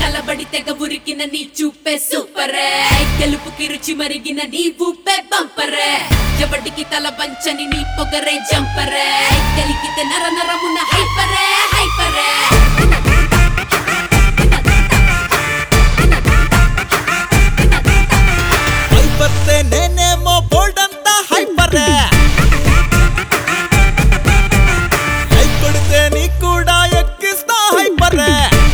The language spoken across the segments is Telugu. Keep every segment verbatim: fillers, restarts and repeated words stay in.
కలబడి తెగ ఉరికిన నీ చూపే సూపరే గెలుపుకి రుచి మరిగిన నీ ఊపే బంపరే ఎవడికి తల వంచని నీ పొగరే జంపరే కలిగితే నర నరమున హైపరే హైపరే హైపర్తే నేనేమో బోల్డ్ అంతా హైపరే లైక్ కొడితే నీ కూడా ఎక్కిస్తా హైపరే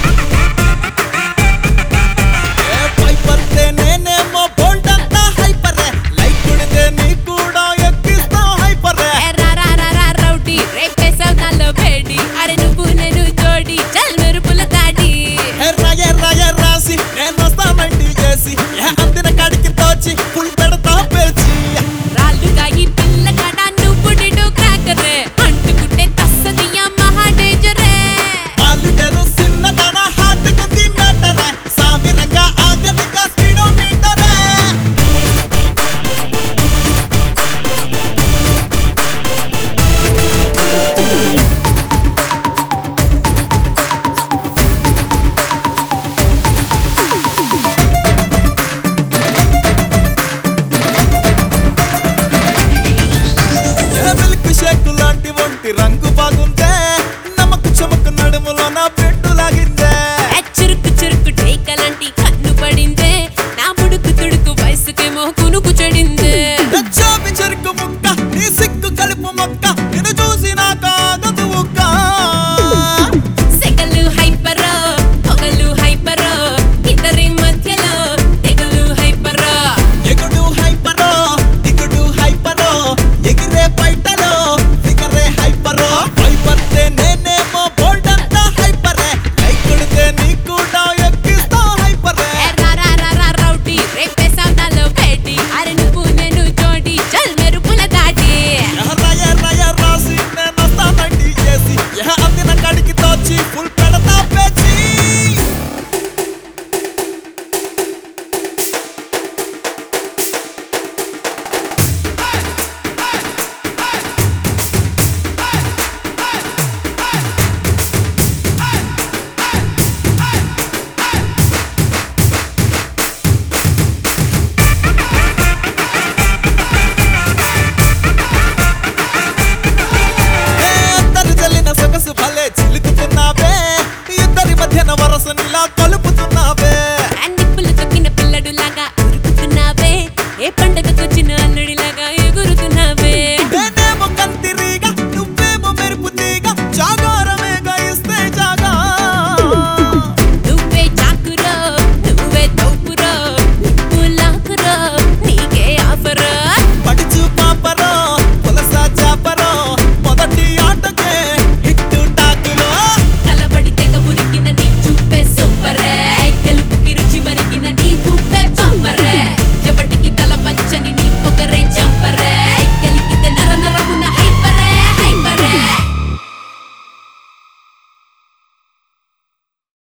హైపర్తే నేనేమో బోల్డ్ అంతా హైపరే లైక్ కొడితే నీ కూడా ఎక్కిస్తా హైపరే రౌడీ రేపేసావు నాలో వేడి అరే నువ్వు నేను జోడి చల్ మెరుపుల దాడి రాయ రాయ రాసి నేను వస్తానండి చేసి అందిన కాడికి తోచి పుల్ పెడతా పేచి రాళ్ళుగా ఈ పిల్ల కాడ నువ్వు నిండు క్రాకరే అంటుకుంటే తస్సదియా మహా డేంజరే ఆలుటెరు సిన్నదన హార్ట్ కుంది మ్యాటరే సామిరంగా ఆగదిగా స్పీడోమీటరే మిల్క్ షేక్ లాంటి ఒంటి రంగు బాగుందే నమ్మకు చమకు నడుములో నా పెట్టు లాగిందే చురుకు చురుకు టేకలాంటి కన్ను పడిందే నా ముడుకు తుడుకు వయసుకేమో కునుకు చెడిందే చాపి చెరుకు ముక్క నీ సిగ్గు కలుపు మొక్క నిన్ను చూసి నా కాగదు ఉక్క సెగలు హైపరో పొగలు హైపరో ఇద్దరి మధ్యలో తెగలు హైపరో ఎగుడు హైపరో దిగుడు హైపరో ఎగిరే బయటలో ఫిగరే హైపరో హైపర్తే నేనేమో బోల్డ్ అంతా హైపరే లైక్ కొడితే నీ కూడా ఎక్కిస్తా హైపరే రౌడీ రేపేసావు నాలో వేడి అరే నువ్వు నేను జోడి చల్ మెరుపుల దాడి రాయ రాయ రాసి నేను వస్తానండి చేసి అందిన కాడికి తోచి ఫుల్ పెడతా పేచి అందరు జల్లిన సొగసు భలే చిలుకుతున్నావే ఇద్దరి మధ్యన వరసనిలా కలుపుతున్నావే